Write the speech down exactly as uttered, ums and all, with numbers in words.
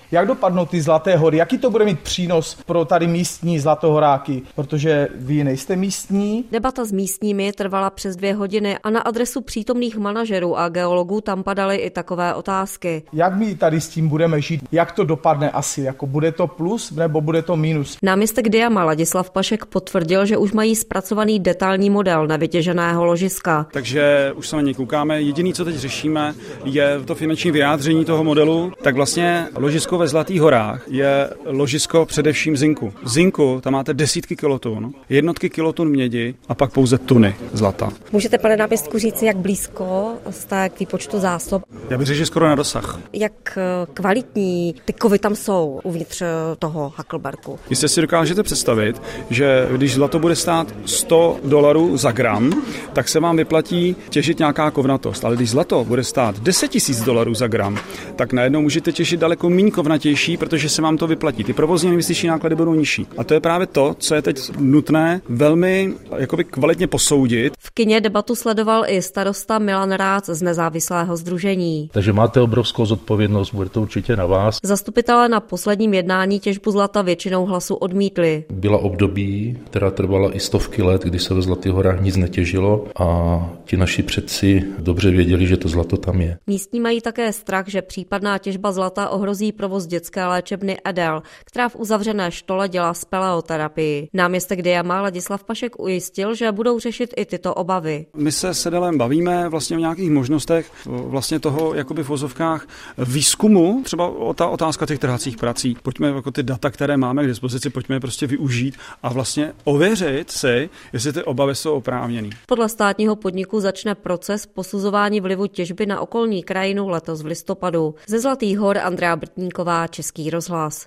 Jak dopadnou ty Zlaté hory? Jaký to bude mít přínos pro tady místní zlatohoráky? Protože vy nejste místní. Debata s místními trvala přes dvě hodiny a na adresu přítomných manažerů a geologů tam padaly i takové otázky. Jak my tady s tím budeme žít? Jak to dopadne asi? Jako bude to plus nebo bude to minus? Náměstek Diama Ladislav Pašek potvrdil, že už mají zpracovaný detailní model nevytěženého ložiska. Takže už se na něj koukáme. Jediný, co teď řešíme, je to finanční vyjádření toho modelu. Tak vlastně ložisko ve Zlatých horách je ložisko především zinku. Zinku tam máte desítky kilotun, jednotky kilotun mědi a pak pouze tuny zlata. Můžete, pane náměstku, říct, jak blízko jste k výpočtu zásob? Já bych řekl, že skoro na dosah. Jak kvalitní ty kovy tam jsou uvnitř toho Hakelbergu? Jistě si dokážete představit, že když zlato bude stát sto dolarů za gram, tak se vám vyplatí těžit nějaká kovnatost. Ale když zlato bude stát deset tisíc dolarů za gram, tak najednou můžete těžit daleko méně kovnatější, protože se vám to vyplatí. Ty provozní investiční náklady budou nižší. A to je právě to, co je teď nutné velmi jakoby kvalitně posoudit. V kině debatu sledoval i starosta Milan Rác z nezávislého sdružení. Takže máte obrovskou zodpovědnost, bude to určitě na vás. Zastupitelé na posledním jednání těžbu zlata většinou hlasu odmítli. Byla období, která trvala i stovky let, kdy se ve Zlatých horách nic netěžilo a ti naši předci dobře věděli, že to zlato tam je. Místní mají také strach, že případná těžba zlata ohrozí provoz dětské léčebny Edel, která v uzavřené štole dělá speleoterapii. Náměstek Diama Ladislav Pašek ujistil, že budou řešit i tyto obavy. My se s Edelem bavíme vlastně o nějakých možnostech vlastně toho jakoby v vozovkách výzkumu, třeba ta otázka těch trhacích prací. Pojďme jako ty data, které máme k dispozici, pojďme je prostě využít a vlastně ověřit si, jestli ty obavy jsou oprávněné. Podle státního podniku začne proces posuzování vlivu těžby na okolní krajinu letos v listopadu. Ze Zlatých hor Andrea Brtníková, Český rozhlas.